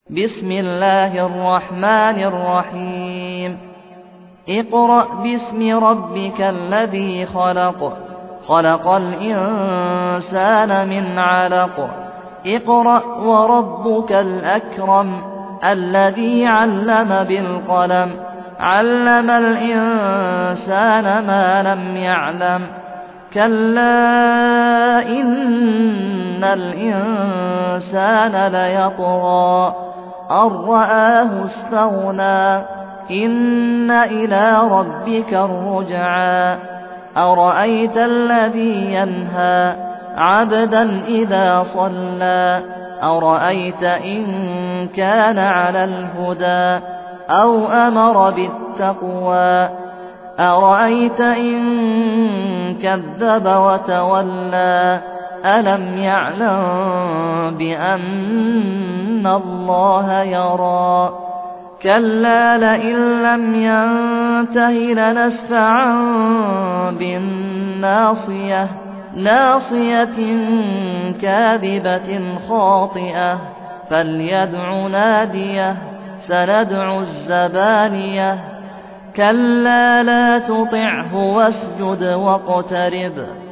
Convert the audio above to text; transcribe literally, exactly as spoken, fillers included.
بسم الله الرحمن الرحيم اقرأ باسم ربك الذي خلق خلق الإنسان من علق اقرأ وربك الأكرم الذي علم بالقلم علم الإنسان ما لم يعلم كلا إن الإنسان ليطغى أن رآه استغنى إن إلى ربك الرجعى أرأيت الذي ينهى عبدا إذا صلى أرأيت إن كان على الهدى أو أمر بالتقوى أرأيت إن كذب وتولى ألم يعلم بأن الله يرى كلا لئن لم ينته لنسفعا بالناصية ناصية كاذبة خاطئة فليدع ناديه سندع الزبانية كلا لا تطعه واسجد واقترب